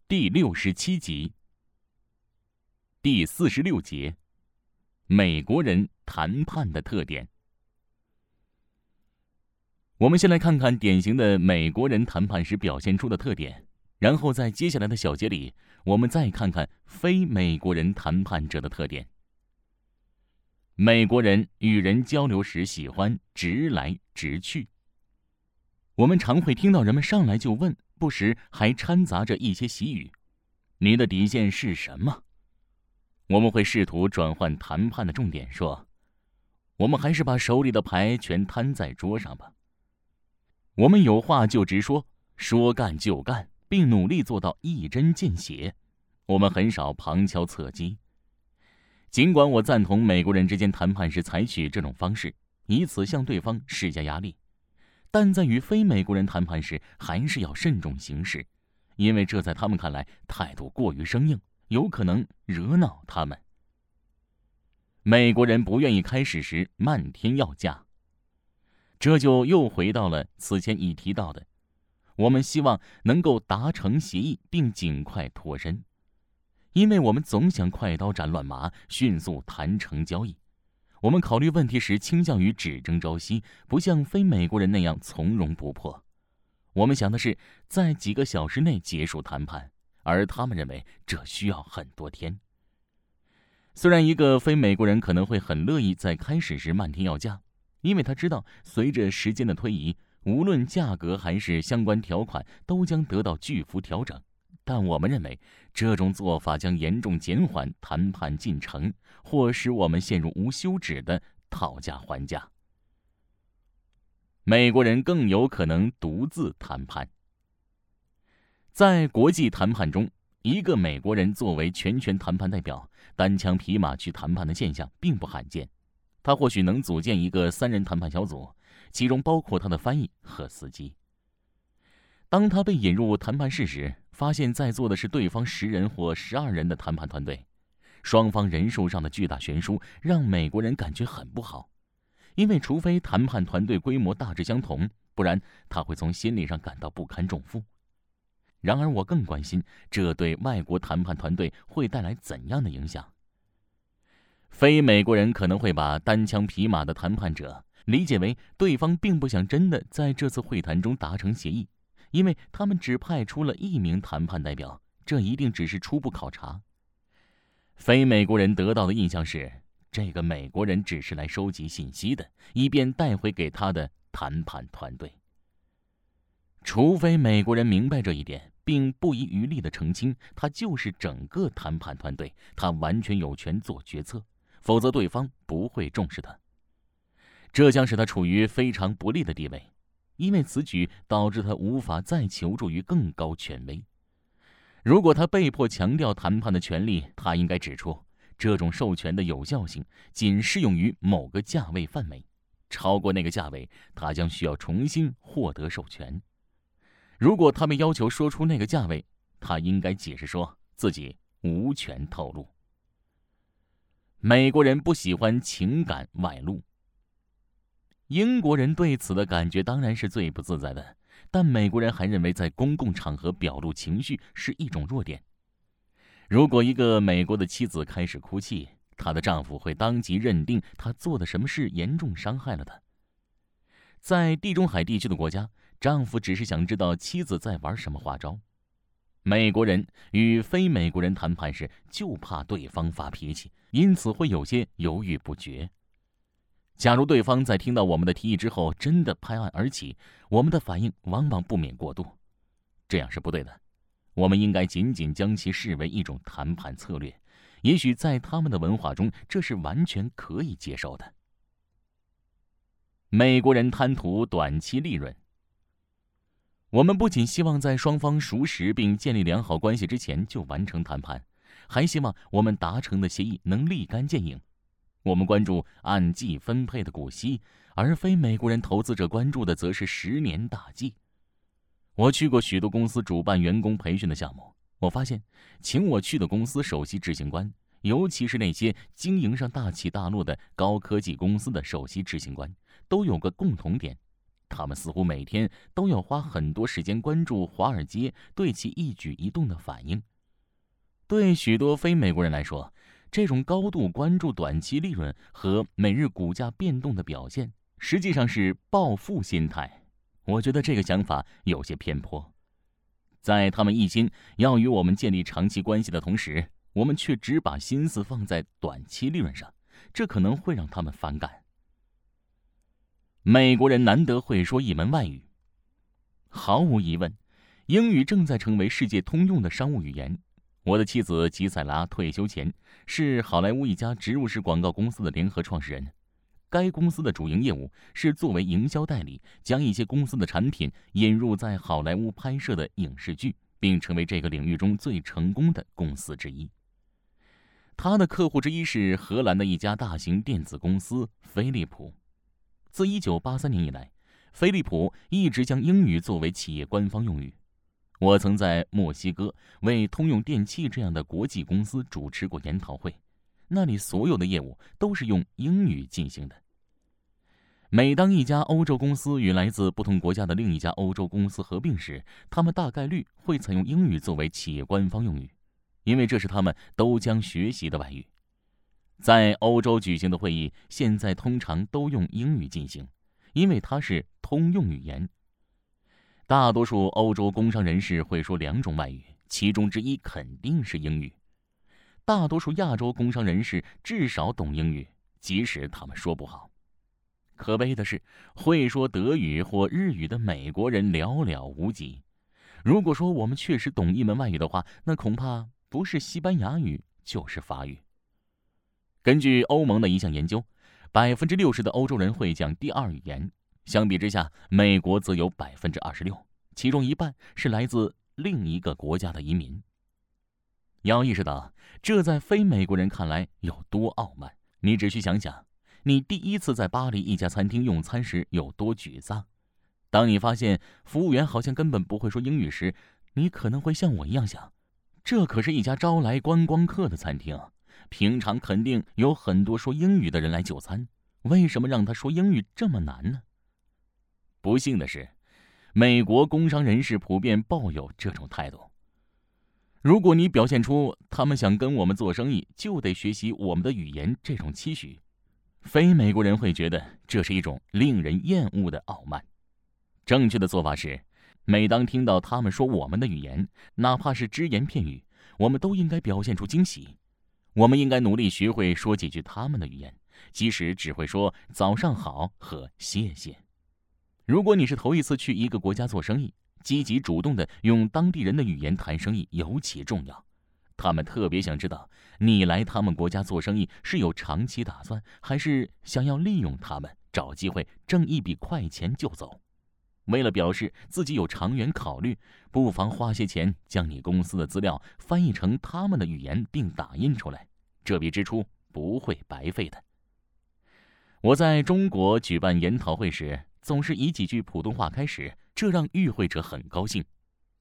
第67集，第46节，美国人谈判的特点。我们先来看看典型的美国人谈判时表现出的特点，然后在接下来的小节里，我们再看看非美国人谈判者的特点。美国人与人交流时喜欢直来直去。我们常会听到人们上来就问，不时还掺杂着一些习语：你的底线是什么？我们会试图转换谈判的重点，说：我们还是把手里的牌全摊在桌上吧。我们有话就直说，说干就干，并努力做到一针见血。我们很少旁敲侧击。尽管我赞同美国人之间谈判时采取这种方式，以此向对方施加压力，但在与非美国人谈判时，还是要慎重行事，因为这在他们看来态度过于生硬，有可能惹恼他们。美国人不愿意开始时漫天要价，这就又回到了此前已提到的，我们希望能够达成协议并尽快脱身，因为我们总想快刀斩乱麻，迅速谈成交易。我们考虑问题时倾向于只争朝夕，不像非美国人那样从容不迫。我们想的是在几个小时内结束谈判，而他们认为这需要很多天。虽然一个非美国人可能会很乐意在开始时漫天要价，因为他知道随着时间的推移，无论价格还是相关条款都将得到巨幅调整，但我们认为这种做法将严重减缓谈判进程，或使我们陷入无休止的讨价还价。美国人更有可能独自谈判。在国际谈判中，一个美国人作为全权谈判代表，单枪匹马去谈判的现象并不罕见。他或许能组建一个3人谈判小组，其中包括他的翻译和司机。当他被引入谈判室时，发现在座的是对方10人或12人的谈判团队，双方人数上的巨大悬殊让美国人感觉很不好，因为除非谈判团队规模大致相同，不然他会从心理上感到不堪重负。然而我更关心这对外国谈判团队会带来怎样的影响。非美国人可能会把单枪匹马的谈判者理解为对方并不想真的在这次会谈中达成协议，因为他们只派出了1名谈判代表，这一定只是初步考察。非美国人得到的印象是，这个美国人只是来收集信息的，以便带回给他的谈判团队。除非美国人明白这一点，并不遗余力地澄清他就是整个谈判团队，他完全有权做决策，否则对方不会重视他。这将使他处于非常不利的地位，因为此举导致他无法再求助于更高权威。如果他被迫强调谈判的权利，他应该指出，这种授权的有效性仅适用于某个价位范围，超过那个价位，他将需要重新获得授权。如果他被要求说出那个价位，他应该解释说自己无权透露。美国人不喜欢情感外露。英国人对此的感觉当然是最不自在的，但美国人还认为在公共场合表露情绪是一种弱点。如果一个美国的妻子开始哭泣，她的丈夫会当即认定她做的什么事严重伤害了她。在地中海地区的国家，丈夫只是想知道妻子在玩什么花招。美国人与非美国人谈判时就怕对方发脾气，因此会有些犹豫不决。假如对方在听到我们的提议之后真的拍案而起，我们的反应往往不免过度，这样是不对的。我们应该仅仅将其视为一种谈判策略，也许在他们的文化中这是完全可以接受的。美国人贪图短期利润。我们不仅希望在双方熟识并建立良好关系之前就完成谈判，还希望我们达成的协议能立竿见影。我们关注按季分配的股息，而非美国人投资者关注的则是10年大计。我去过许多公司主办员工培训的项目，我发现请我去的公司首席执行官，尤其是那些经营上大起大落的高科技公司的首席执行官，都有个共同点， 他们似乎每天都要花很多时间关注华尔街对其一举一动的反应。对许多非美国人来说，这种高度关注短期利润和每日股价变动的表现，实际上是暴富心态。我觉得这个想法有些偏颇。在他们一心要与我们建立长期关系的同时，我们却只把心思放在短期利润上，这可能会让他们反感。美国人难得会说一门外语。毫无疑问，英语正在成为世界通用的商务语言。我的妻子吉塞拉退休前是好莱坞一家植入式广告公司的联合创始人。该公司的主营业务是作为营销代理，将一些公司的产品引入在好莱坞拍摄的影视剧，并成为这个领域中最成功的公司之一。他的客户之一是荷兰的一家大型电子公司飞利浦。自1983年以来，飞利浦一直将英语作为企业官方用语。我曾在墨西哥为通用电气这样的国际公司主持过研讨会，那里所有的业务都是用英语进行的。每当一家欧洲公司与来自不同国家的另一家欧洲公司合并时，他们大概率会采用英语作为企业官方用语，因为这是他们都将学习的外语。在欧洲举行的会议现在通常都用英语进行，因为它是通用语言。大多数欧洲工商人士会说2种外语，其中之一肯定是英语。大多数亚洲工商人士至少懂英语，即使他们说不好。可悲的是，会说德语或日语的美国人寥寥无几。如果说我们确实懂一门外语的话，那恐怕不是西班牙语就是法语。根据欧盟的一项研究，60%的欧洲人会讲第二语言，相比之下，美国则有26%，其中一半是来自另一个国家的移民。要意识到，这在非美国人看来有多傲慢，你只需想想，你第一次在巴黎一家餐厅用餐时有多沮丧。当你发现服务员好像根本不会说英语时，你可能会像我一样想，这可是一家招来观光客的餐厅，平常肯定有很多说英语的人来就餐，为什么让他说英语这么难呢？不幸的是，美国工商人士普遍抱有这种态度。如果你表现出他们想跟我们做生意就得学习我们的语言这种期许，非美国人会觉得这是一种令人厌恶的傲慢。正确的做法是，每当听到他们说我们的语言，哪怕是只言片语，我们都应该表现出惊喜。我们应该努力学会说几句他们的语言，即使只会说早上好和谢谢。如果你是头一次去一个国家做生意，积极主动地用当地人的语言谈生意尤其重要。他们特别想知道你来他们国家做生意是有长期打算，还是想要利用他们找机会挣一笔快钱就走。为了表示自己有长远考虑，不妨花些钱将你公司的资料翻译成他们的语言并打印出来，这笔支出不会白费的。我在中国举办研讨会时，总是以几句普通话开始，这让与会者很高兴。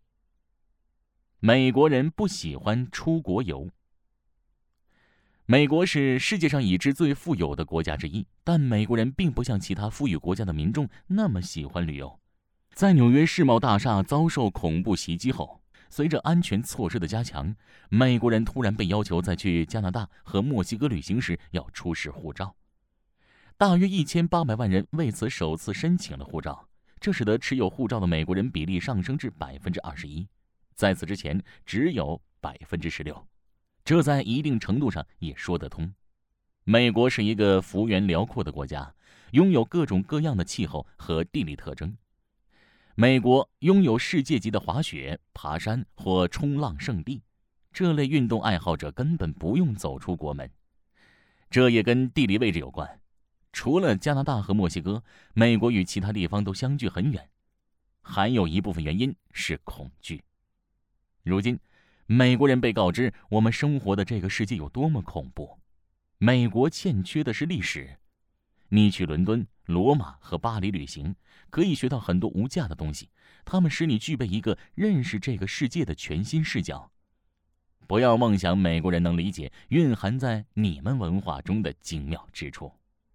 美国人不喜欢出国游。美国是世界上已知最富有的国家之一，但美国人并不像其他富裕国家的民众那么喜欢旅游。在纽约世贸大厦遭受恐怖袭击后，随着安全措施的加强，美国人突然被要求在去加拿大和墨西哥旅行时要出示护照。大约1800万人为此首次申请了护照，这使得持有护照的美国人比例上升至21%，在此之前只有16%。这在一定程度上也说得通。美国是一个幅员辽阔的国家，拥有各种各样的气候和地理特征。美国拥有世界级的滑雪、爬山或冲浪圣地，这类运动爱好者根本不用走出国门。这也跟地理位置有关。除了加拿大和墨西哥，美国与其他地方都相距很远。还有一部分原因是恐惧。如今，美国人被告知我们生活的这个世界有多么恐怖。美国欠缺的是历史。你去伦敦、罗马和巴黎旅行，可以学到很多无价的东西，它们使你具备一个认识这个世界的全新视角。不要梦想美国人能理解蕴含在你们文化中的精妙之处。